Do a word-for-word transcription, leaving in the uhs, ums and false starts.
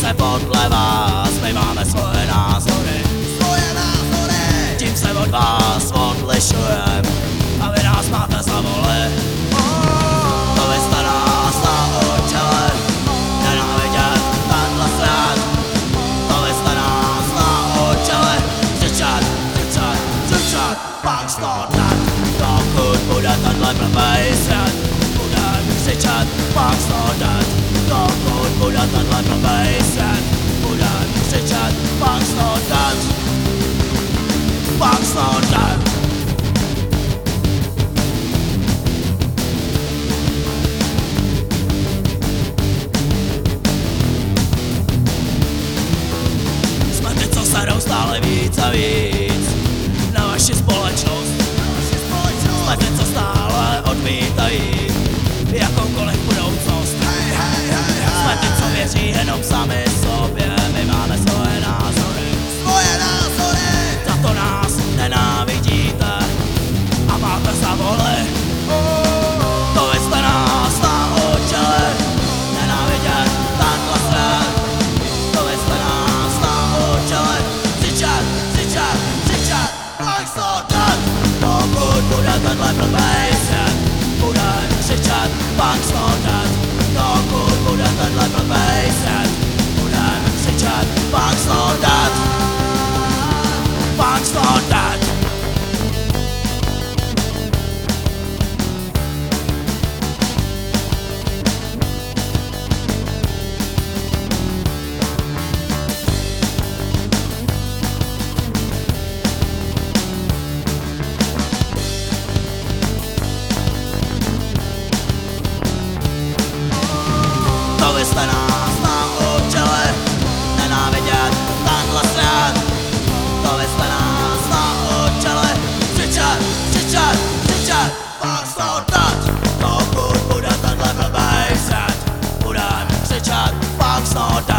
se podle vás, my máme svoje názory, svoje názory. Tím se od vás odlišujem a vy nás máte za voli. To vy jste nás naučili nenávidět tenhle svět. To vy jste nás naučili křičet, křičet, křičet, pak stotat. Dokud bude tenhle blbej svět, budem křičet, pak stotat. Dokud bude tenhle blbej svět, budem křičet, pak stotat. Pak stotat. Jsme ty, co serou stále víc a víc na vaši společnost. Jsme ty, co stále odmítají jakoukoliv budoucnost. Jsme ty, co věří jenom sami sobě, my máme svoje názory, svoje názory. Za to nás nenávidíte a máte za voli. To vy jste nás naučili nenávidět tenhle svět. To vy jste nás naučili křičet, křičet, křičet, pak stotat. Pokud bude tenhle blbej svět, budem křičet, pak stotat. Dokud bude tenhle blbej svět, budem křičet, pak stotat. Pak stotat. To vy jste nás naučili nenávidět tenhle svět. To vy jste nás naučili křičet, křičet, křičet, pak stotat. Dokud bude tenhle blbej svět, budem křičet, pak stotat.